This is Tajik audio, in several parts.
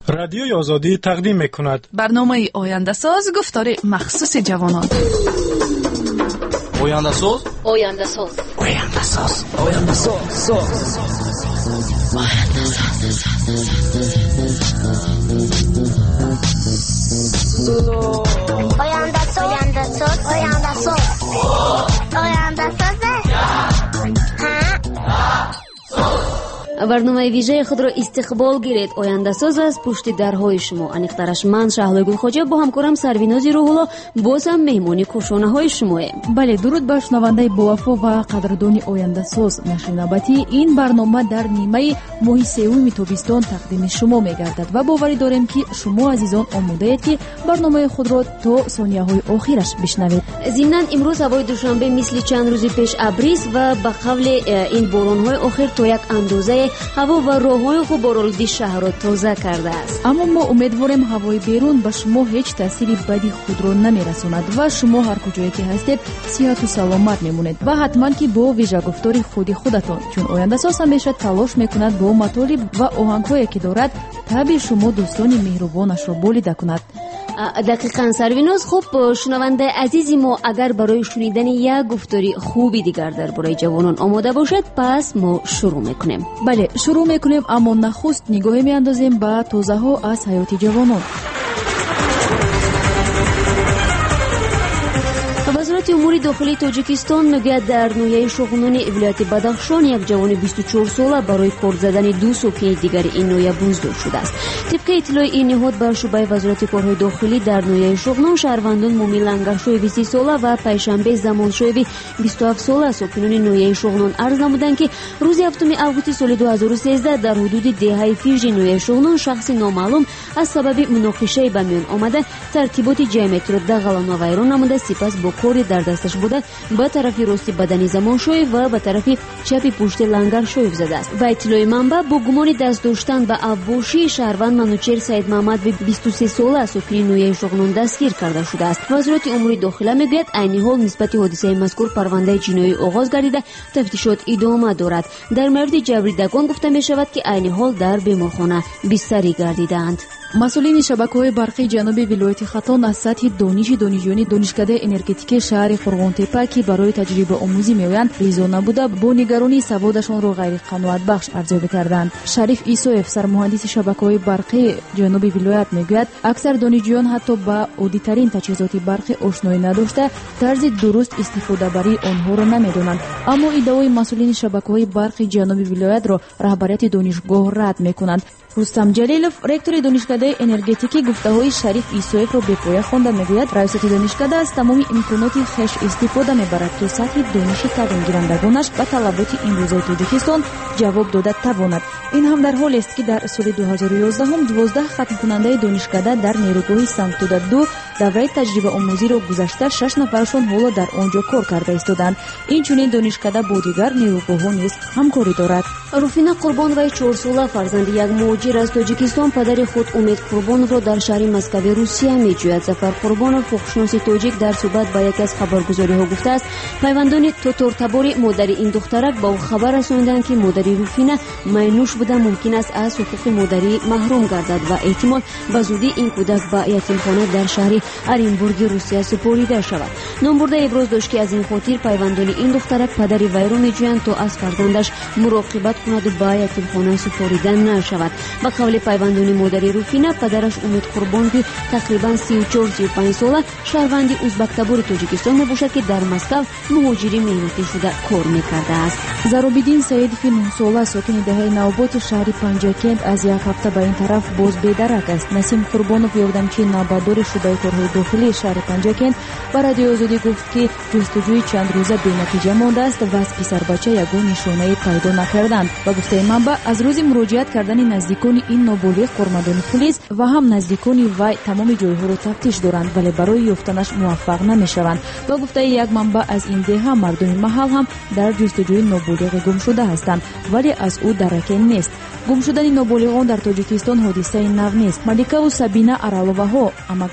رادیوی آزادی تقدیم می‌کند برنامه آینده ساز گفتار مخصوص جوانان. آینده ساز آینده ساز آینده ساز آینده ساز برنامه ویژه خود را استقبال گیرید. آینده ساز از پشت درهای شما. انیخترش من شهلا گلخواجه با همکارم سرویناز روح‌الله باز هم مهمانی کوشانه های شما. بله، درود بر شنونده باوفا و قدردانی آینده ساز. نشر نوبتی این برنامه در نیمه ماه سوم تابستان تقدیم شما میگردد و باوری داریم که شما عزیزان آماده اید که برنامه خود را تا ثانیه های آخرش بشنوید. ضمناً امروز هوای دوشنبه مثل چند روز پیش ابریست و به قبل این باران های آخر تا یک اندازه هوا و راه‌های خوب بارالودی شهر را تازه کرده است. اما ما امیدواریم هوای بیرون به شما هیچ تأثیری بدی خود را نمی‌رساند و شما هر کجایی که هستید صحت و سلامت میمونید و حتما که با ویژه گفتار خودتان، چون آینده ساز همیشه تلاش میکند با مطالب و آهنگ‌هایی که دارد طبع شما دوستان مهربانش را بولیده کند. دقیقاً سرویناز. خوب شنونده عزیزی ما اگر برای شنیدن یک گفتاری خوبی دیگر درباره جوانان آماده باشد پس ما شروع میکنیم. بله، شروع میکنیم، اما نخست نگاهی میاندازیم به توضیح ها از حیات جوانان. وزارت امور داخلی تاجیکستان میگوید در نویه شغنان ولایت بدخشان یک جوان 24 ساله برای کار زدن دو ساکن دیگر این نویه بازداشت شده است. طبق اطلاع این نهاد بر شعبه وزارت کارهای داخلی در نویه شغنان شهروندان مومی لنگرشوی 30 ساله و پیشنبه زمانشوی 27 ساله ساکنان نویه شغنان عرض نمودند که روز 7 آگوست سال 2013 در حدود دهه فیژ نویه شغنان شخصی نامعلوم از سبب مناقشه به میان آمده ترتیبات جمعیت را دغل و ویران نموده، سپس با کاری در دستش بوده به طرف راست بدن زمانشوی و به طرف چپ پشت لنگرشوی زده است. و اطلاع منبع با گمان دست داشتن به افباشی شهروند منوچهر سید محمد به 23 ساله ساکن نویه شغنان دستگیر کرده شده است. وزارت امور داخلی میگوید عین حال نسبت حادثه مذکور پرونده جنایی آغاز گردیده تفتیشات ادامه دارد. در مورد جبریدگان گفته می شود که عین حال در بیمارخانه بستری گردیدند. مسئولین شبکه‌های برقی جنوبی ولایت خطان از سطح دانشجویان دانشکده انرژتیک شهر فرغان‌تپه که برای تجربه آموزی میآیند ریزا نبوده با نگرانی سوادشان را غیر قناعت بخش ارزیابی کردند. شریف عیسویف سرمهندس شبکه‌های برقی جنوبی ولایت میگوید اکثر دانشجویان حتی با عادی‌ترین تجهیزات برقی آشنایی نداشته طرز درست استفاده بری آنها را نمیدانند. اما ادعای مسئولین شبکه‌های برقی جنوبی ولایت را رهبریت دانشگاه رد میکنند. رستم جلیلوف رکتور دانشکده انرژتیکی گفته‌های شریف عیسویف را به پایه خوانده میگوید رئیس دانشکده از تمام امکانات خویش استفاده میبرد تا سطح دانش تعلیم گیرندگانش و طلبات امروزه تاجیکستان جواب داده تواند. این هم در حالی است که در سال 2011 هم 12 ختم کننده دانشکده در نیروگاه سمتودا 2 دوره تجربه آموزی را گذشته 6 نفرشان حالا در آنجا کار کرده ایستادند. این چنین دانشکده با دیگر نیروگاه‌ها نیز همکاری دارد. روفینا قربان و 4 ساله فرزند یک مهاجر از تاجیکستان پدر خود امید قربان را در شهر مسکو روسیه می‌جوید. ظفر قربان حقوقشناس تاجیک در صحبت با یک از خبرگزاری‌ها گفته است پیوندان تاتارتبار مادر این دخترک با خبر رساندند که مادر روفینا مینوش بوده ممکن است از حقوق مادری محروم گردد و احتمال به زودی این کودک به یتیمخانه در شهر ارینبورگ روسیه سپرده شود. نامبرده ابراز داشت که از این خاطر پیوندان این دخترک پدر وی را می‌جویند تا از فرزندش مراقبت کند و به یتیمخانه سپرده نشود. با قول پیوندان مادر روفینا پدرش امید قربان که تقریبا 34-35 ساله شهروند ازبک‌تبار تاجیکستان میباشد که در مسکو مهاجری مهنتی شده کار میکرده است. زرابیدین سیدی 9 ساله ساکن دهه نوبات شهر پنجاکند از یک هفته به این طرف باز بی‌درک است. نسیم قربانوف یاردمچی نوبادار شعبه کارهای داخلی شهر پنجاکند با رادیو آزادی گفت که جستجوی چند روزه بی‌نتیجه مانده است و از پسر بچه یگان نشانه پیدا نکردند و گفته منبع از روز مراجعت کردن نزدیکان این نابالغ قرمدان پلیس و هم نزدیکان وی تمام جایها را تفتیش دارند ولی برای یافتنش موفق نمیشوند و گفته یک منبع از این دهه مردم محل هم در جستجوی نابالغ گم شده هستند ولی از او درکی نیست. گم شدن نابالغان در تاجیکستان حادثه نو نیست. ملیکا و سبینا ارالوواها امک بچه‌های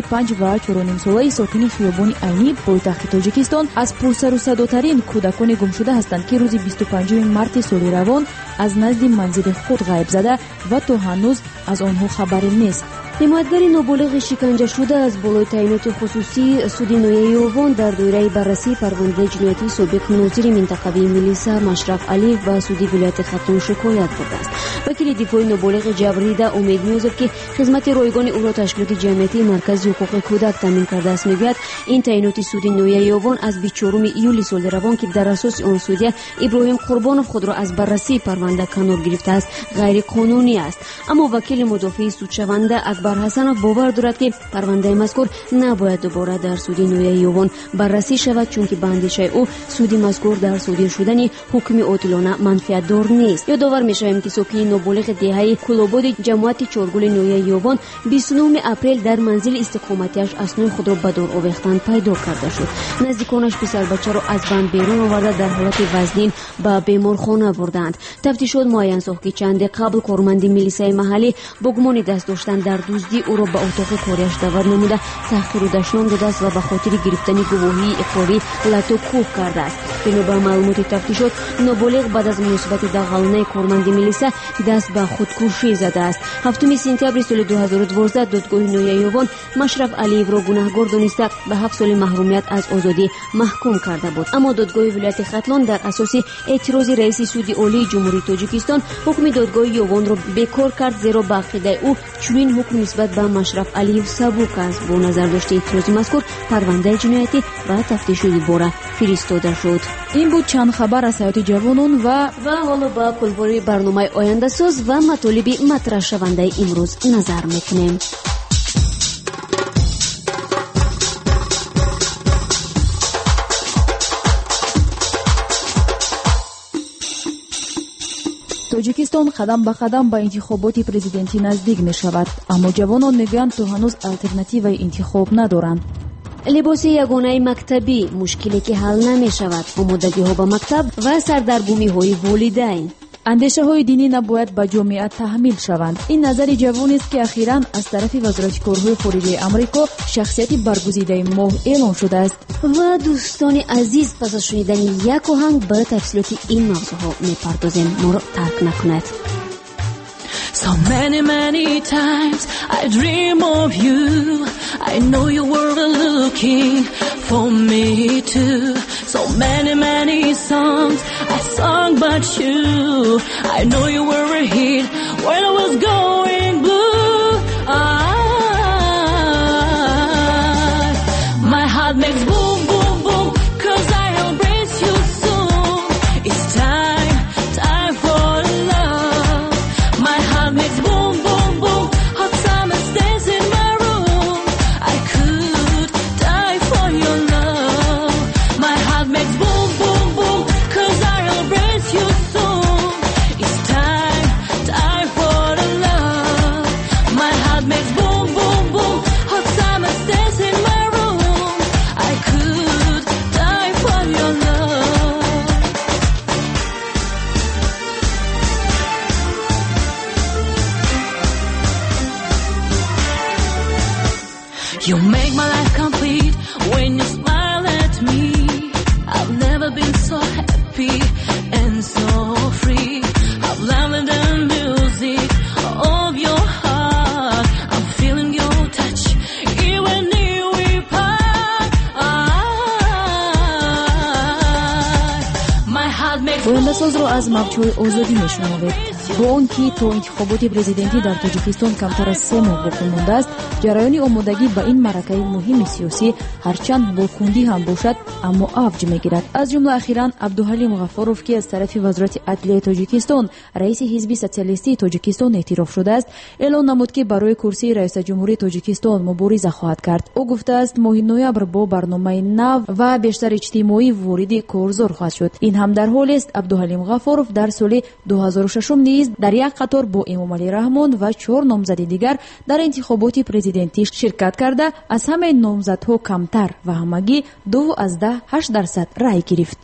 5 ва 4.5 солаи сокини хиёбони Айни пойтахти Тоҷикистон аз пурсару садотарин кӯдакони гумшуда ҳастанд, ки рӯзи 25 марти соли равон аз назди манзили худ ғайб зада ва то ҳанӯз аз онҳо хабаре нест. ҳимоятгари ноболиғи шиканҷашуда аз болои таъиноти хусусии суди ноҳияи Овон дар доираи баррасии парвандаи ҷиноятии собиқ нозири минтақавии милиса Машраф Алиев ба суди вилояти Хатон шикоят бурдааст. вакили дифои ноболиғи ҷабрида Умед Ниёзов, ки хизмати ройгони ӯро ташкилоти ҷамъиятии маркази ҳуқуқи кӯдак таъмин кардааст, мегӯяд ин таъиноти суди ноҳияи Овон аз 24 июли соли равон, ки дар асоси он судя Иброҳим Қурбонов худро аз баррасии парванда канор гирифтааст, ғайриқонунӣ аст. аммо вакили мудофии судшаванда Акбар Ҳасанов бовар дорад, ки парвандаи мазкур набояд дубора дар суди ноҳияи Овон баррасӣ шавад, чунки ба андешаи ӯ суди мазкур дар содир шудани ҳукми одилона манфиатдор нест. ёдовар мешавем, ки сокини ноболиғи деҳаи Кулободи ҷамоати чоргули ноҳияи Овон 29 апрел дар манзили истиқоматиаш аснои худро ба дор овехтан пайдо карда шуд. наздиконаш писарбачаро аз банд берун оварда дар ҳолати вазнин ба беморхона бурданд. тафтишот муайян сохт, ки чанде қабл корманди милисаи маҳаллӣ бо гумони даст доштан дар дуздӣ ӯро ба отоқи корияш даъват намуда таҳқиру дашном додааст ва ба хотири гирифтани гувоҳии иқрорӣ лату кӯҳ кардааст. бино ба маълумоти тафтишот, ноболиғ баъд аз муносибати дағалонаи корманди милиса даст ба худкушӣ задааст. 7 сентябри соли 2012 додгоҳи ноҳияи Овон Машраф Алиевро гунаҳгор дониста ба 7 соли маҳрумият аз озодӣ маҳкум карда буд. аммо додгоҳи вилояти Хатлон дар асоси эътирози раиси суди олии ҷумҳурии Тоҷикистон ҳукми додгоҳи Овонро бекор кард, зеро ба ақидаи ӯ чунин ҳукм нисбат ба Машраф Алиев сабук аст. бо назардошти эътирози мазкур парвандаи ҷиноятӣ ба тафтиши дубора фиристода шуд. ин буд чанд хабар аз ҳаёти ҷавонон ва ҳоло ба пулвори барномаи ояндасоз ва матолиби матраҳшавандаи имрӯз назар мекунем. Тоҷикистон қадам ба қадам ба интихоботи президентӣ наздик мешавад, аммо ҷавонон мегӯянд то ҳанӯз алтернативаи интихоб надоранд. либоси ягонаи мактабӣ мушкиле ки ҳал намешавад, омодагиҳо ба мактаб ва сардаргумиҳои волидайн. андешаҳои динӣ набояд ба ҷомеа таҳмил шаванд. ин назари ҷавонест, ки ахиран аз тарафи вазорати корҳои хориҷаи амрико шахсияти баргузидаи моҳ эълон шудааст. ва дӯстони азиз, пас аз шунидани як оҳанг ба тафсилоти ин мавзӯъҳо мепардозем. моро тарк накунед. So many times I dream of you. I know you were looking for me too. So many songs I sung but you. I know you were a hit when I was going blue. My heart makes boom boom boom 'cause I embrace you soon. It's time for love. My heart makes boom boom boom. Hot summer stays in my room. I could die for your love. My heart makes boom boom boom 'cause I embrace you soon. It's time for the love. My heart makes boom boom boom. Hot summer stays in my room. I could die for your love. You make my life complete when you smile at me. I've never been so happy and so free. I've loved the music of your heart. I'm feeling your touch even if we part. My heart makes ояндасозро аз мавҷҳои озодӣ мешунавед. бо он ки то интихоботи президентӣ дар Тоҷикистон камтар аз 3 моҳ боқӣ мондааст, ҷараёни омодагӣ ба ин маъракаи муҳими сиёсӣ ҳарчанд бо кундӣ ҳам бошад, аммо авҷ мегирад. аз ҷумла ахиран Абдуҳалим Ғаффоров, ки аз тарафи вазорати адлияи Тоҷикистон раиси ҳизби социалистии Тоҷикистон эътироф шудааст, эълон намуд, ки барои курсии раисаҷумҳурии Тоҷикистон мубориза хоҳад кард. ӯ гуфтааст, моҳи ноябр бо барномаи нав ва бештар иҷтимоӣ вориди корзор хоҳад шуд. ин ҳам дар ҳолест Абдуҳалим Ғаффоров дар соли 2006 низ дар як қатор бо Эмомалӣ Раҳмон ва 4 номзади дигар дар интихоботи президентӣ ширкат карда аз ҳамаи номзадҳо камтар ва ҳамагӣ 2.8% рай гирифт.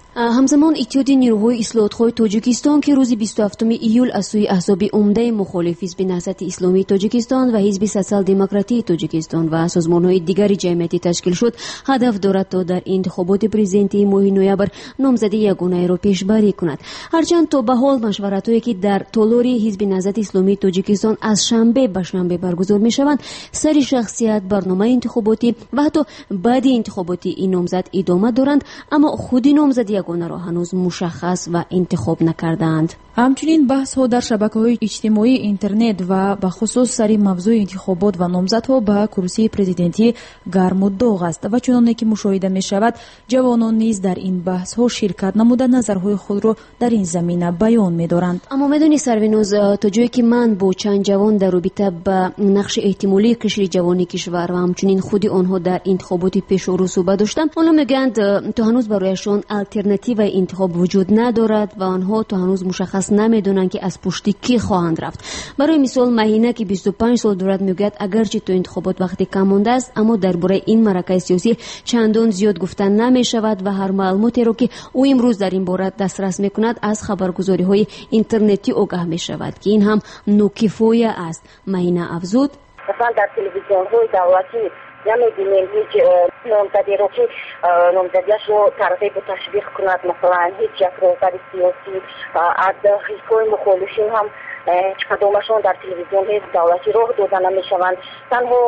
ҳамзамон иттиҳоди нирӯҳои ислоҳотхоҳи тоҷикистон ки рӯзи 27 июл аз сӯи аҳзоби умдаи мухолиф ҳизби наҳзати исломии тоҷикистон ва ҳизби социал-демократии тоҷикистон ва созмонҳои дигари ҷамъиятӣ ташкил шуд, ҳадаф дорад то дар интихоботи президентии моҳи ноябр номзади ягонаеро пешбарӣ кунад. ҳарчанд то ба ҳол машваратҳое ки дар толори ҳизби наҳзати исломии тоҷикистон аз шанбе ба шанбе баргузор мешаванд, сари шахсият, барномаи интихоботӣ ва ҳатто баъди интихоботи ин номзад идома доранд, аммо худи номзади ягонаро ҳанӯз мушаххас ва интихоб накардаанд. ҳамчунин баҳсҳо дар шабакаҳои иҷтимоӣ, интернет ва бахусус сари мавзӯи интихобот ва номзадҳо ба курсии президентӣ гарму доғ аст ва чуноне ки мушоҳида мешавад, ҷавонон низ дар ин баҳсҳо ширкат намуда назарҳои худро дар ин замина баён медоранд. аммо медонӣ Сарвинуз, то ҷое ки ман бо чанд ҷавон дар робита ба нақши эҳтимолии қишри ҷавони кишвар ва ҳамчунин худи онҳо дар интихоботи пешору суҳбат доштам, онҳо мегӯянд то ҳанӯз барояшон алтернативаи интихоб вуҷуд надорад ва онҳо то ҳанӯз мушаххас намедонанд ки аз пушти кӣ хоҳанд рафт. барои мисол Маҳина ки 25 сол дорад мегӯяд агарчи то интихобот вақти кам мондааст, аммо дар бораи ин маъракаи сиёсӣ чандон зиёд гуфта намешавад ва ҳар маълумотеро ки ӯ имрӯз дар ин бора дастрас мекунад аз хабаргузориҳои интернетӣ огаҳ мешавад ки ин ҳам нокифоя аст. Маҳина афзуд: مثلا در تلویزیون های دولتی نمی‌بینیم هیچ نامزدی رو که نامزدیش رو ترغیب و تشویق کند، مثلا هیچ یک رهبر سیاسی از حزب‌های مخالفین هم هیچ کدامشون در تلویزیون های دولتی راه داده نمی‌شوند. تنها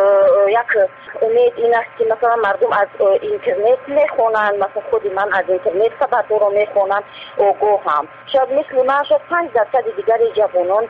یک امید این است که مثلا مردم از اینترنت میخوانند، مثلا خود من از اینترنت خبرها رو میخوانم، آگاهم. شاید مثل من شاید 5% دیگر جوانان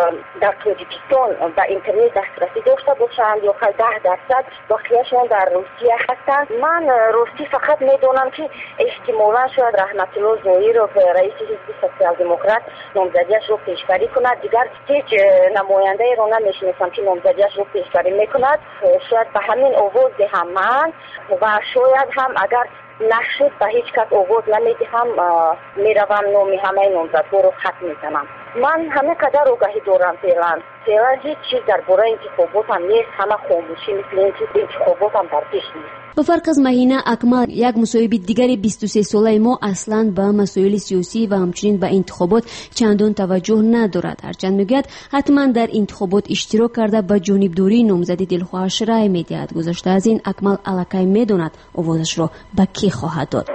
در تاجیکستان به اینترنت دسترسی داشته باشند یا 10% باقیشون در روسیه هستند. من روسی فقط میدونم که احتمالا شاید رحمت الله ظاهرov رئیس حزب سوسیال دموکرات نامزدیش رو پیشبری کند. دیگر هیچ نماینده رو نمیشناسم که نامزدیش رو پیشبری میکند. شاید به همین آواز دهم من و شاید هم اگر نشد به هیچ کس آواز نمیدهم، میروم نام همه نامزدها رو خط میزنم. من همه قدر آگاهی دارم فعلا هیچ چیز در باره انتخابات هم نیست، همه خاموشی مثل این که انتخابات هم در پیش نیست. ба фарқ аз Маҳина Акмал, як мусоҳиби дигари 23 солаи мо аслан ба масоили сиёсӣ ва ҳамчунин ба интихобот чандон таваҷҷӯҳ надорад. ҳарчанд мегӯяд ҳатман дар интихобот иштирок карда ба ҷонибдории номзади дилхоҳаш рай медиҳад. гузашта аз ин, Акмал аллакай медонад овозашро ба кӣ хоҳад дод.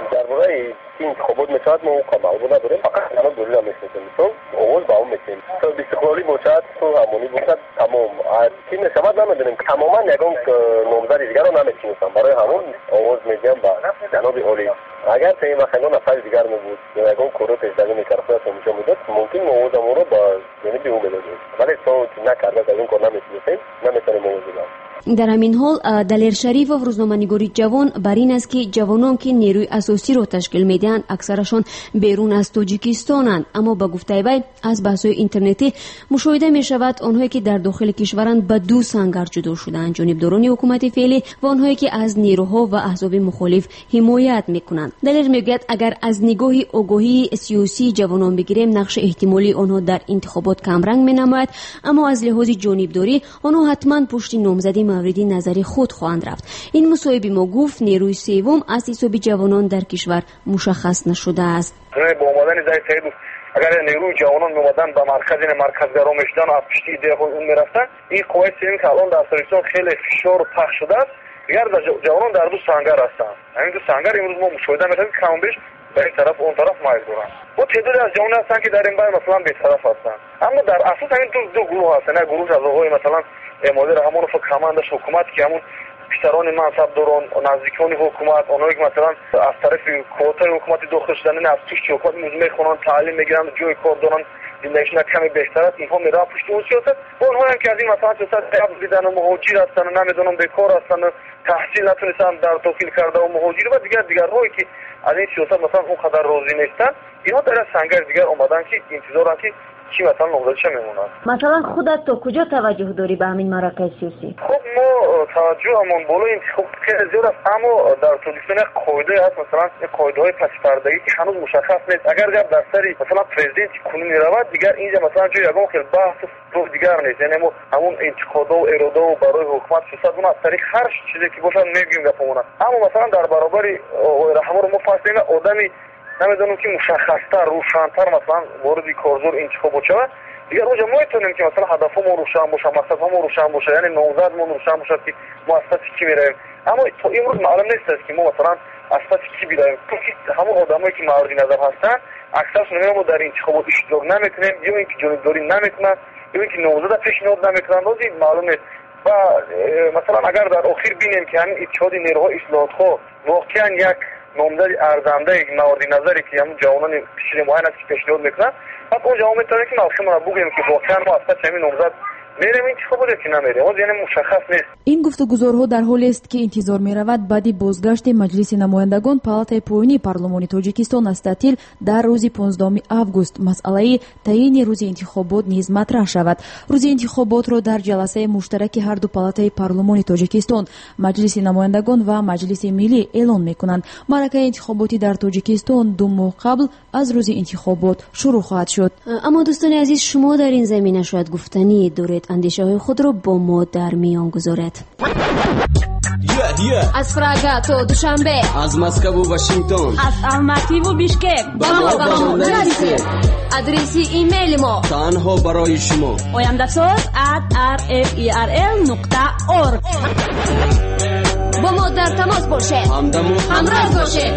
انتخابات میشود ما اون کامل نداریم، فقط الان دوری هم میشنیم تو آواز با اون میکنیم تو استقلالی باشد تو همونی باشد تمام چی میشود نمیدونیم تماما یگان نامزد دیگر رو نمیشناسم، برای همون آواز میگم با جناب عالی. اگر تا این وقت نفر دیگر نبود یا یگان کورو پیشنهاد میکرد خودش میشه میداد، ممکن آوازمون رو با یعنی به اون بدادیم، ولی تو نکرده از این کار نمیشناسیم، نمیتونیم آواز بدیم. дар ҳамин ҳол Далер Шарифов, рӯзноманигори ҷавон, бар ин аст ки ҷавонон ки нерӯи асосиро ташкил медиҳанд аксарашон берун аз Тоҷикистонанд, аммо ба гуфтаи вай аз баҳсҳои интернетӣ мушоҳида мешавад онҳое ки дар дохили кишваранд ба ду сангар ҷудо шудаанд: ҷонибдорони ҳукумати феълӣ ва онҳое ки аз нерӯҳо ва аҳзоби мухолиф ҳимоят мекунанд. Далер мегӯяд агар аз нигоҳи огоҳии сиёсии ҷавонон бигирем, нақши эҳтимолии онҳо дар интихобот камранг менамояд, аммо аз лиҳози ҷонибдорӣ онҳо ҳатман пушти номзади мавриди назари худ хоҳанд рафт. ин мусоҳиби мо гуфт нерӯи севум аз ҳисоби ҷавонон дар кишвар мушаххас нашудааст. با اومدن زای سعید اگر نیروی جوانان میومدن به مرکزگرا میشدن و از پشت ایده خود اون میرفتن، این قوای سیمی که الان در سرستان خیلی فشار پخش شده است، دیگر جوانان در دو سنگر هستند. همین دو سنگر امروز ما مشاهده میکنیم که کم بیش به این طرف اون طرف مایل دارن. و تعدادی از جوانان هستند که در این بار مثلا بی‌طرف هستند، اما در اساس همین دو گروه هستند. یک گروه از آقای مثلا مدیر همون کماندش حکومت که همون پیشتران منصبداران و نزدیکان حکومت، اونایی که مثلا از طرف کوتای حکومت داخل شدن از پشت حکومت میخونن، تعلیم میگیرن، جای کار دارن، زندگیشون کمی بهتر است، اینها میرن پشت اون سیاست. و اونهایی هم که از این مثلا سیاست قبل دیدن و مهاجر هستن و نمیدونم بیکار هستن و تحصیل نتونستن در داخل کرده و مهاجر و دیگرهایی که از این سیاست مثلا اون قدر راضی نیستن، اینها در سنگر دیگر اومدن که انتظارن که چی مثلا نقضش میمونن. مثلا خودت تا کجا توجه داری به همین معرکه سیاسی؟ خب ما توجهمون بالای انتخاب خیلی زیاد است، اما در تاجیکستان یک قاعده هست، مثلا قاعده‌های پس پرده‌ای که هنوز مشخص نیست. اگر گپ در سری مثلا پرزیدنت کنونی رود، دیگر اینجا مثلا جای یگان خیلی بحث رو دیگر نیست. یعنی ما همون انتقادا و اراده و برای حکومت سیاست اون از طریق هر چیزی که باشه نمیگیم گپمون. اما مثلا در برابر رهبر ما فاصله آدمی намедонем ки мушаххастар рӯшантар масалан ворди корзор интихоб бошад, дигар оҷа мо метавонем ки масалан ҳадафҳомо рӯшан бошад, мақсадҳомо рӯшан бошад, яъне номзадмон рӯшан бошад ки мо аз сатҳи кӣ меравем. аммо то имрӯз маълум нест ки мо масалан аз сатҳи кӣ биравем. чунки ҳамон одамое ки мавриди назар ҳастанд аксаршон мо дар интихобот иштирок наметавонем, ё ин ки ҷонибдорӣ наметавонанд, ё ин ки номзада пешниҳод наметавонанд. ози маълум нест. ва масалан агар дар охир бинем ки ҳамин иттиҳоди нерӯҳои ислоҳотхоҳ воқеан як номзади арзандаи мавриди назаре ки ҳамун ҷавонони пишри муайян аст ки пешниҳод мекунанд, пас он ҷавон метавонем ки малхимона бугӯем ки воқеан мо аз сатҳи ҳамин номзад мерем интихобот ё ки намерем. оз яъне мушаххас нест. ин гуфтугузорҳо дар ҳоле аст ки интизор меравад баъди бозгашти маҷлиси намояндагон палатаи поёнии парлумони тоҷикистон аз таътил дар рӯзи 15 август масъалаи таъини рӯзи интихобот низ матраҳ шавад. рӯзи интихоботро дар ҷаласаи муштараки ҳарду палатаи парлумони тоҷикистон, маҷлиси намояндагон ва маҷлиси миллӣ эълон мекунанд. маъракаи интихоботӣ дар тоҷикистон 2 моҳ қабл аз рӯзи интихобот шурӯъ хоҳад шуд. аммо дӯстони азиз, шумо дар ин замина шояд гуфтанӣ доред. андешаҳои худро бо мо дар миён гузоред. аз Прага то Душанбе, аз Москву Вашингтон, аз Алмативу Бишкек ба мо расед. адреси имейли мо танҳо барои шумо oyamdasoz@rferl.org. бо мо дар тамос бошед, ҳамроҳ бошед.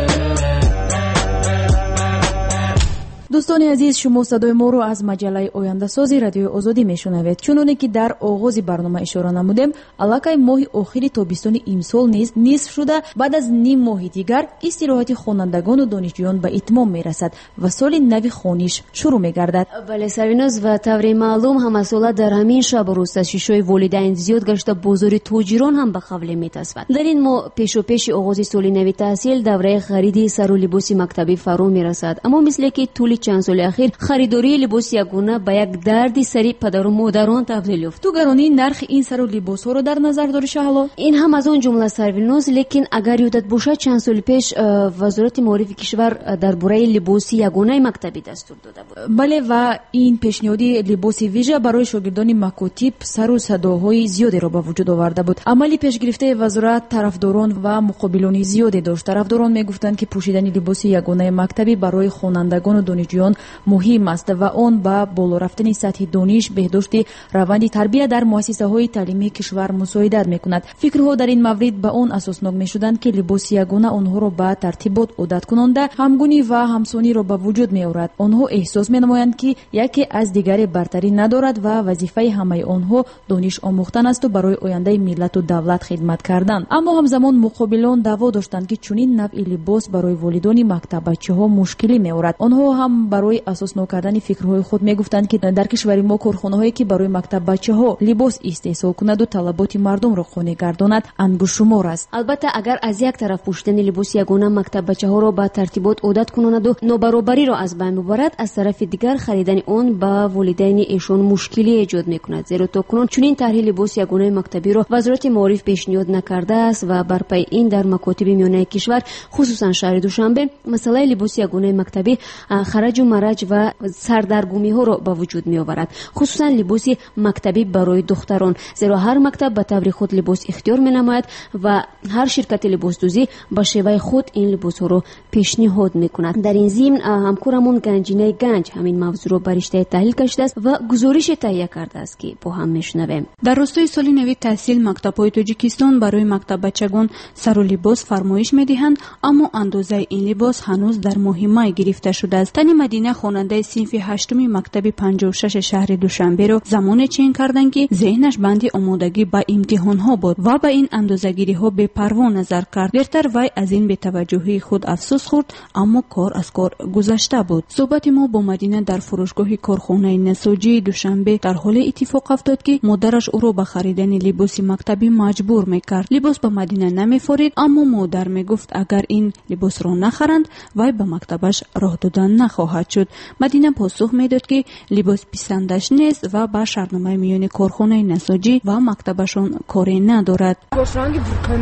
дӯстони азиз, шумо садои моро аз маҷаллаи ояндасози радиои озодӣ мешунавед. чуноне ки дар оғози барнома ишора намудем, аллакай моҳи охири тобистони имсол низ нисф шуда, баъд аз ним моҳи дигар истироҳати хонандагону донишҷӯён ба итмом мерасад ва соли нави хониш шурӯъ мегардад. бале сарвиноз, ва таври маълум ҳамасола дар ҳамин шабу рӯз ташвишҳои волидайн зиёд гашта бозори тоҷирон ҳам ба хавле метасвад. дар ин моҳ пешопеши оғози соли нави таҳсил давраи хариди сару либоси мактабӣ фаро мерасад. аммо мисле ки тӯли чанд соли ахир харидории либоси ягона ба як дарди сари падару модарон табдил ёфт. ту гаронӣ нархи ин сару либосҳоро дар назар дорӣ шаҳло? ин ҳам аз он ҷумла сарвиноз, лекин агар ёдат бошад чанд соли пеш вазорати маорифи кишвар дар бораи либоси ягонаи мактабӣ дастур дода буд. бале, ва ин пешниҳоди либоси вижа барои шогирдони макотиб сару садоҳои зиёдеро ба вуҷуд оварда буд. амали пешгирифтаи вазорат тарафдорон ва муқобилони зиёде дошт. тарафдорон мегуфтанд ки пӯшидани либоси ягонаи мактабӣ барои хонандагону донишҷӯён муҳим аст ва он ба боло рафтани сатҳи дониш, беҳдошти раванди тарбия дар муассисаҳои таълимии кишвар мусоидат мекунад. фикрҳо дар ин маврид ба он асоснок мешуданд ки либоси ягона онҳоро ба тартибот одат кунонда ҳамгунӣ ва ҳамсониро ба вуҷуд меорад. онҳо эҳсос менамоянд ки яке аз дигаре бартарӣ надорад ва вазифаи ҳамаи онҳо дониш омӯхтан асту барои ояндаи миллату давлат хидмат кардан. аммо ҳамзамон муқобилон даъво доштанд ки чунин навъи либос барои волидони мактаббачаҳо мушкилӣ меорад. онҳо ҳам барои асоснок кардани фикрҳои худ мегуфтанд ки дар кишвари мо корхонаҳое ки барои мактаббачаҳо либос истеҳсол кунаду талаботи мардумро қонеъ гардонад ангушумор аст. албатта агар аз як тараф пӯшидани либоси ягона мактаббачаҳоро ба тартибот одат кунонаду нобаробариро аз байн бубарад, аз тарафи дигар харидани он ба волидайни эшон мушкилӣ эҷод мекунад. зеро то кунун чунин тарҳи либоси ягонаи мактабиро вазорати маориф пешниҳод накардааст ва бар пайи ин дар макотиби миёнаи кишвар, хусусан шаҳри Душанбе, масъалаи либоси ягонаи мактабӣ хараҷу мараҷ ва сардаргумиҳоро ба вуҷуд меоварад, хусусан либоси мактабӣ барои духтарон. зеро ҳар мактаб ба таври худ либос ихтиёр менамояд ва ҳар ширкати либосдӯзӣ ба шеваи худ ин либосҳоро пешниҳод мекунад. дар ин зимн ҳамкорамон Ганҷинаи Ганҷ ҳамин мавзӯъро ба риштаи таҳлил кашидааст ва гузорише таҳия кардааст ки бо ҳам мешунавем. дар ростои соли нави таҳсил мактабҳои тоҷикистон барои мактаббачагон сару либос фармоиш медиҳанд, аммо андозаи ин либос ҳанӯз дар моҳи май гирифта шудааст. тани Мадина, хонандаи синфи 8-уми мактаби 56 шаҳри Душанберо замоне чен карданд ки зеҳнаш банди омодагӣ ба имтиҳонҳо буд ва ба ин андозагириҳо бепарво назар кард. дертар вай аз ин бетаваҷҷӯҳии худ афсӯс хӯрд, аммо кор аз кор гузашта буд. суҳбати мо бо Мадина дар фурӯшгоҳи корхонаи насоҷии Душанбе дар ҳоле иттифоқ афтод ки модараш ӯро ба харидани либоси мактабӣ маҷбур мекард. либос ба Мадина намефорид, аммо модар мегуфт агар ин либосро нахаранд, вай ба мактабаш роҳ додан нахоҳад шуд. Мадина посух медод ки либос писандаш нест ва ба шартномаи миёни корхонаи насоҷӣ ва мактабашон коре надорад.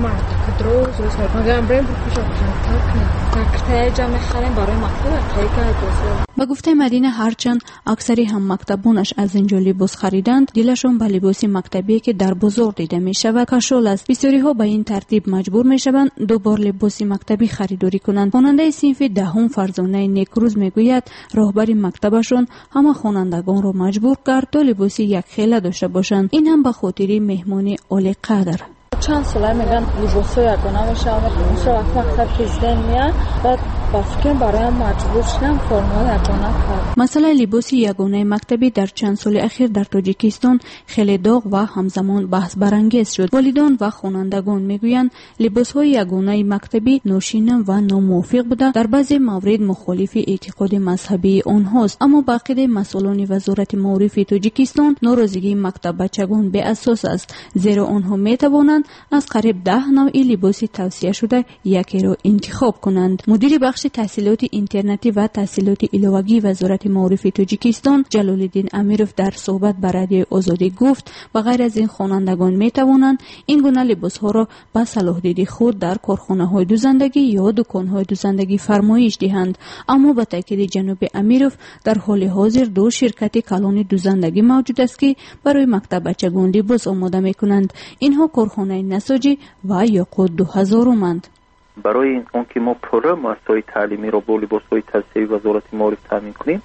درست میگم بریم تکتای جمع خریم برای مکتب خیلی. با گفته مدینه هرچند اکثری هم مکتبونش از اینجا لباس خریدند، دلشون به لباس مکتبی که در بازار دیده می شود کشول است. بسیاری ها به این ترتیب مجبور می شوند دوبار لباس مکتبی خریداری کنند. خواننده صنف دهم فرزانه نیکروز میگوید راهبر مکتبشون همه خوانندگان را مجبور کرد تا لباس یک خیله داشته باشند، این هم به خاطر مهمانی عالی قدر. چند ساله میگن لباسو یگانه میشه مثل وقت مکتب کشیدن میاد بعد با فکر برایم مجبور شدم فرما یگانه کرد. مسئله لباس یگانه مکتبی در چند سال اخیر در تاجیکستان خیلی داغ و همزمان بحث برانگیز شد. والدان و خوانندگان میگویند لباس‌های یگانه مکتبی نوشینم و ناموافق بوده، در بعضی موارد مخالف اعتقاد مذهبی آنهاست. اما با عقیده مسئولان وزارت معارف تاجیکستان ناراضگی مکتب بچگان به اساس است، زیرا آنها میتوانند از قریب 10 نوع لباس توصیه شده یکی را انتخاب کنند. مدیر بخش تحصیلات اینترنتی و تحصیلات الهوایی وزارت معارف تاجیکستان جلال الدین امیروف در صحبت با رادیو آزادی گفت بغیر از این خوانندگان می توانند این گونه لباس ها را با صلاح دید خود در کارخانه های دوزندگی یا دکان های دوزندگی فرمایش دهند. اما با تاکید جناب امیروف در حال حاضر 2 شرکت کلان دوزندگی موجود است که برای مکتب بچگان لباس آماده می کنند. اینها کارخانه نساجی و یاقوت 2000 مند. برای اون که ما پروژه مؤسسه‌های تعلیمی را با لباس‌های توسعه وزارت معارف تامین کنیم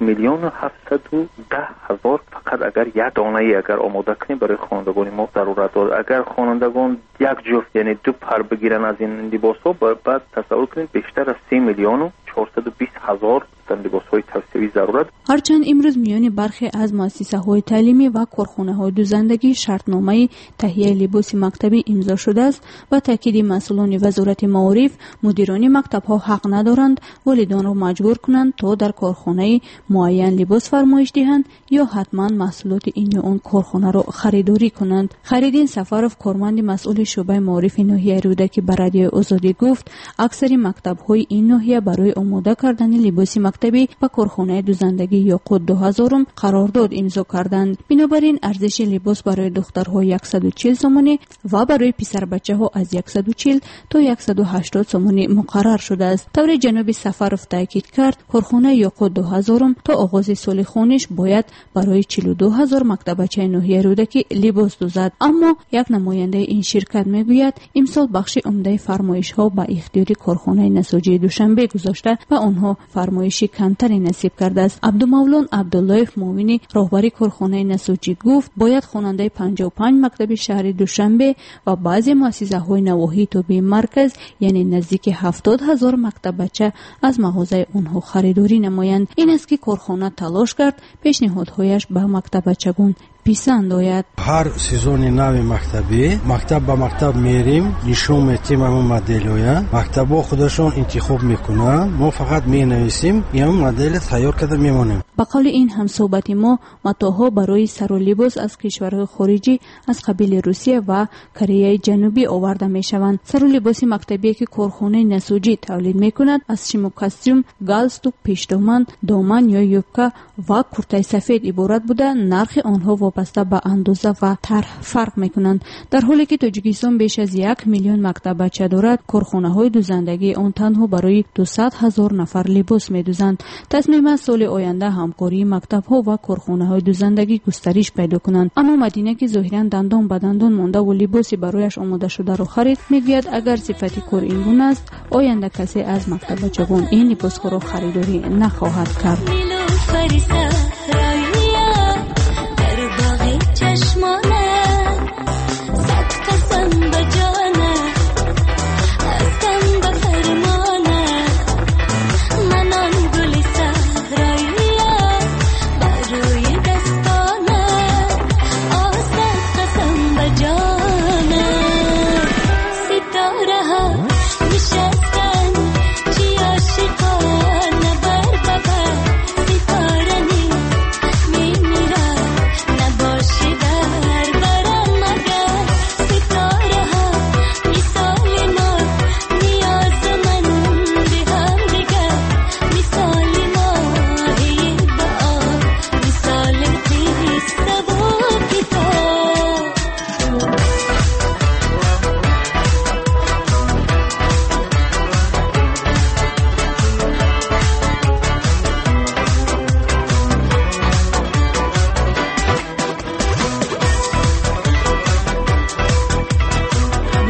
1,710,000 فقط اگر یک دانه اگر آماده کنیم برای خوانندگان ما ضرورت دارد. اگر خوانندگان یک جفت یعنی 2 پر بگیرن از این لباس‌ها بعد تصور کنید بیشتر از 3,420,000 لباس‌های توسعه‌ای ضرورت. هرچند امروز میان برخی از مؤسسه‌های تعلیمی و کارخانه‌های دوزندگی شرطنامه تهیه لباس مکتبی امضا شده است و تاکید مسئولان وزارت معارف مدیران مکتب‌ها حق ندارند والدان را مجبور کنند تا در کارخانه معین لباس فرمایش دهند یا حتما محصولات این یا آن کارخانه را خریداری کنند. خریدین سفرов کارمند مسئول شعبه معارف ناحیه رودکی به رادیو آزادی گفت اکثر مکتب‌های این ناحیه برای آماده کردن لباس مکتبی با کارخانه دوزندگی یاقوت 2000 قرارداد امضا کردند. بنابراین ارزش لباس برای دخترها 140 سومانی و برای پسر بچه‌ها از 140 تا 180 سومانی مقرر شده است. طور جناب سفرov تاکید کرد کارخانه یاقوت 2000 تا آغاز سال خونش باید برای 42000 مکتب بچه ناحیه رودکی لباس دوزد. اما یک نماینده این شرکت میگوید امسال بخش عمده فرمایش‌ها به اختیار کارخانه نساجی دوشنبه گذاشته و آنها فرمایش کمتری نصیب کرده است. عبدالمولان عبدالله مومنی راهبر کارخانه نساجی گفت باید خواننده 55 مکتب شهر دوشنبه و بعضی مؤسسه‌های نواحی تابع مرکز یعنی نزدیک 70,000 مکتب بچه از مغازه آنها خریداری نمایند. این است که کارخانه تلاش کرد پیشنهادهایش به مکتب بچگان پسند آید. هر سیزن نو مکتبی مکتب به مکتب میریم نشون میدیم همون مدل‌ها مکتب‌ها خودشون انتخاب میکنن ما فقط مینویسیم این مدل تیار کرده میمونیم. با قول این همصحبت ما متاها برای سر و لباس از کشورهای خارجی از قبیل روسیه و کره جنوبی آورده میشوند. سر و لباس مکتبی که کارخانه نساجی تولید میکند از شم و کاستوم، گالستوک، پیشدامن، دامن یا یوبکا و کرته سفید عبارت بوده. نرخ آنها وابسته به اندازه و طرح فرق میکنند. در حالی که تاجیکستان بیش از 1 میلیون مکتب بچه دارد کارخانه‌های دوزندگی آن تنها برای 200,000 نفر لباس میدوزند. تصمیم است سال آینده همکاری مکتب‌ها و کارخانه‌های دوزندگی گسترش پیدا کنند. اما مدینه که ظاهراً دندان به دندان مانده و لباسی برایش آماده شده را خرید میگوید اگر صفت کار این گونه است آینده کسی از مکتب بچگان این لباس‌ها را خریداری نخواهد کرد.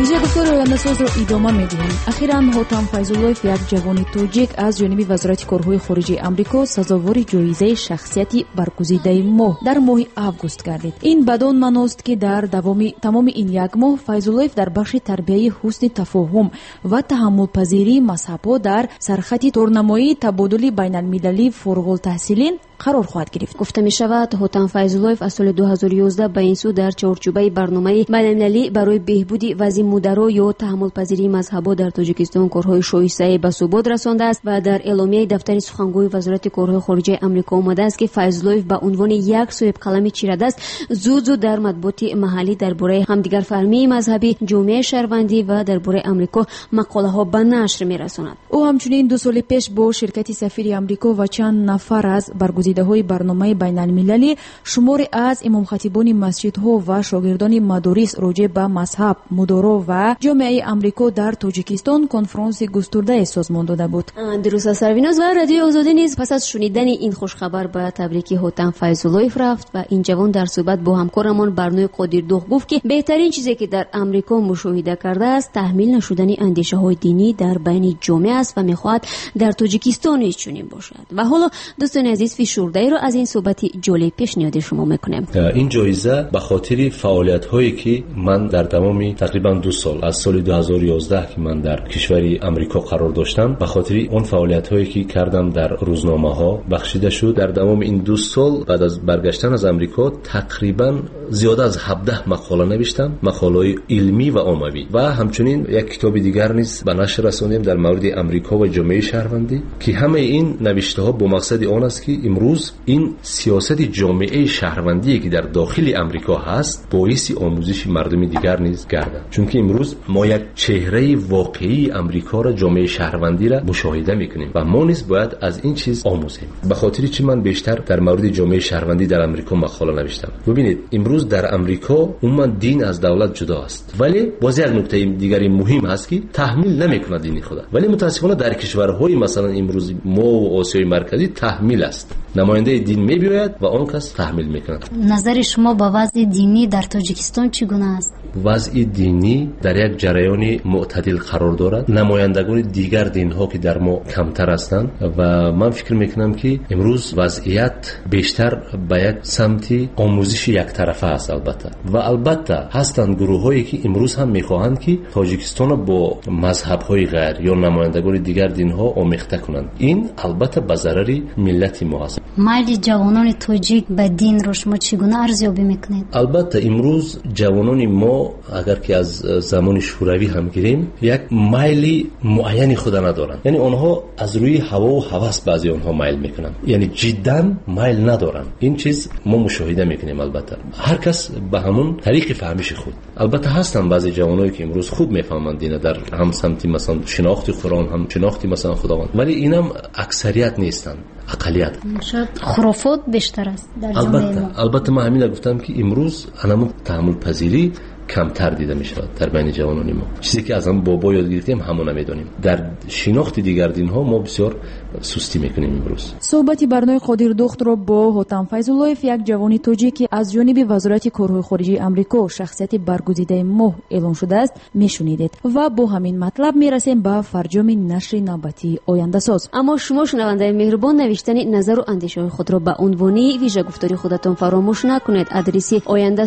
визиягуфтори ояндасозро идома медиҳем. Ахиран Ҳотам Файзуллоев, як ҷавони тоҷик, аз ҷониби вазорати корҳои хориҷии Амрико сазовори ҷоизаи шахсияти баргузидаи моҳ дар моҳи август гардид. ин бадон маъност, ки дар давоми тамоми ин як моҳ Файзуллоев дар бахши тарбияи ҳусни тафоҳум ва таҳаммулпазирии мазҳабҳо дар сархати торнамоии табодули байналмилалии форуғултаҳсилин қарор хоҳад гирифт. гуфта мешавад, Ҳотам Файзуллоев аз соли 2011 ба ин су дар чорчӯбаи барномаи байналмилалӣ барои беҳбуди вазъи мударо ё таҳаммулпазирии мазҳабҳо дар Тоҷикистон корҳои шоистаи ба субот расондааст ва дар эъломияи дафтари сухангӯи вазорати корҳои хориҷаи Амрико омадааст, ки Файзуллоев ба унвони як соҳибқалами чирадаст зуд дар матбуоти маҳаллӣ дар бораи ҳамдигарфаҳмии мазҳабӣ, ҷомеаи шаҳрвандӣ ва дар бораи Амрико мақолаҳо ба нашр мерасонад. ӯ ҳамчунин 2 соли пеш бо ширкати сафири Амрико ва чанд нафар аз баргузидаҳои барномаи байналмилалӣ, шуморе аз имомхатибони масҷидҳо ва шогирдони мадорис роҷеъ ба мазҳаб, мудоро ва ҷомеаи Амрико дар Тоҷикистон конфронси густурдае созмон дода буд. дуруст аст Сарвиноз ва Радиои Озодӣ низ пас аз шунидани ин хушхабар ба табрики Ҳотам Файзуллоев рафт ва ин ҷавон дар суҳбат бо ҳамкорамон Барнои Қодирдӯх гуфт, ки беҳтарин чизе, ки дар Амрико мушоҳида кардааст, таҳмил нашудани андешаҳои динӣ дар байни ҷомеа аст ва мехоҳад дар Тоҷикистон низ чунин бошад. ва ҳоло дӯстони азиз фишурдаиро аз ин суҳбати ҷолиб пешниҳоди шумо мекунем. ин ҷоиза ба хотири фаъолиятҳое ки ман дар тамоми тақрибан 2 сол аз соли 2011 ки ман дар кишвари Амрико қарор доштам, ба хотири он фаъолиятҳое ки кардам дар рӯзномаҳо бахшида шуд. дар тамоми ин 2 сол баъд аз баргаштан аз Амрико тақрибан зиёда аз 17 мақола навиштам, мақолаҳои илмӣ ва оммавӣ, ва ҳамчунин як китоби дигар низ ба нашр расонидем дар мавриди Амрико ва ҷомеаи шаҳрвандӣ, ки ҳамаи ин навиштаҳо бо мақсади он аст, ки имрӯз ин сиёсати ҷомеаи шаҳрвандие ки дар дохили Амрико ҳаст боиси омӯзиши мардуми дигар низ гардад. чунки имрӯз мо як чеҳраи воқеии Амрикоро, ҷомеаи шаҳрвандиро мушоҳида мекунем ва мо низ бояд аз ин чиз омӯзем. ба хотири чӣ ман бештар дар мавриди ҷомеаи шаҳрвандӣ дар Амрико мақола навиштам? бибинед, имрӯз дар Амрико умуман дин аз давлат ҷудо аст, вале боз як нуктаи дигари муҳим ҳаст, ки таҳмил намекунад дини худа. вале мутаассифона дар кишварҳои масалан имрӯз мо ва Осиёи марказӣ таҳмил аст. намояндаи дин мебиёяд ва он кас таҳмил мекунад. назари шумо ба вазъи динӣ дар Тоҷикистон чӣ гуна аст? вазъи динӣ дар як ҷараёни муътадил қарор дорад. намояндагони дигар динҳо ки дар мо камтар ҳастанд ва ман фикр мекунам, ки имрӯз вазъият бештар ба як самти омӯзиши яктарафа аст. ва албатта ҳастанд гурӯҳҳое ки имрӯз ҳам мехоҳанд, ки Тоҷикистонро бо мазҳабҳои ғайр ё намояндагони дигар динҳо омехта кунанд. ин албатта ба зарари миллати мо аст. майли ҷавонони тоҷик ба динро шумо чӣ гуна арзёбӣ мекунед? албатта имрӯз ҷавонони мо агар ки аз замони шӯравӣ ҳам гирем, як майли муайяни худа надоранд. яъне онҳо аз рӯи ҳавову ҳавас баъзе онҳо майл мекунанд, яъне ҷиддан майл надоранд. ин чиз мо мушоҳида мекунем. албатта ҳар кас ба ҳамун тариқи фаҳмиши худ. албатта ҳастанд баъзе ҷавоное ки имрӯз хуб мефаҳманд дина, дар ҳам самти масалан шинохти Қуръон, ҳам шинохти масалан Худованд, вале инам аксарият нестанд, ақалият. шояд хурофот бештар аст дар ҷомеаи мо. албатта ман ҳамина гуфтам, ки имрӯз анамун таҳаммулпазирӣ камтар дида мешавад дар байни ҷавонони мо. чизе ки аз ҳам бобо ёд гирифтем ҳамон намедонем. дар шинохти дигар динҳо мо бисёр сустӣ мекунем имрӯз. суҳбати Барнои Қодирдӯхтро бо Ҳотам Файзуллоев, як ҷавони тоҷик ки аз ҷониби вазорати корҳои хориҷии Амрико шахсияти баргузидаи моҳ эълон шудааст, мешунидед. ва бо ҳамин матлаб мерасем ба фарҷоми нашри навбатии Ояндасоз. аммо шумо шунавандаи меҳрубон навиштани назару андешаҳои худро ба унвони вижагуфтори худатон фаромӯш накунед. адреси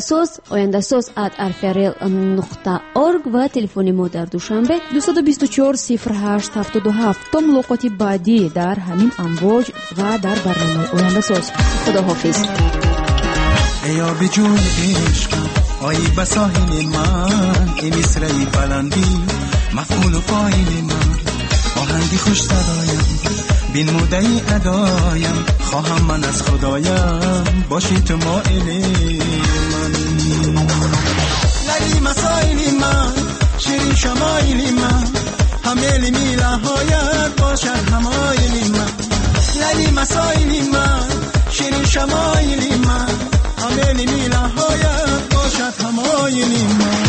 oyandasoz@rfrl.org ва телефони мо дар душанбе 224 08 77 то мулоқоти баъдӣ дар ҳамин амвоҷ ва дар барномаи Ояндасоз. худоҳофиз. ای آب جوی عشقم آیی به ساحل من ای مصرعی بلندی مفعول و فاعل من آهنگی خوش صدایم بین مدعی ادایم خواهم من از خدایم باشی تو مائل من لیلی مسائل من شیرین شمایل من همیل میله هایت باشد همایل من لیلی مسائل من شیرین شمایل من همیل میله هایت باشد همایل من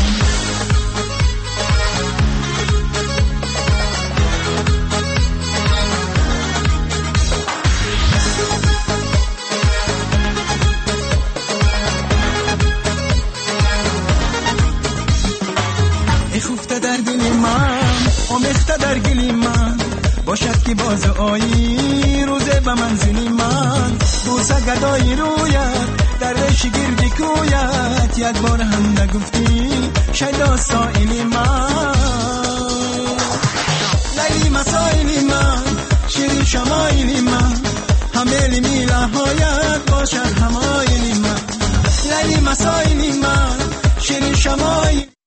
بخفته در دل من آمیخته در گل من باشد که باز آیی روزه به منزل من بوسه گدای رویت در ریش گردی کویت یک بار هم نگفتی شیدا سائلی من لیلی مسائلی من شیرین شمایلی من همیلی میله هایت باشد همایلی من لیلی مسائلی من شیرین شمایلی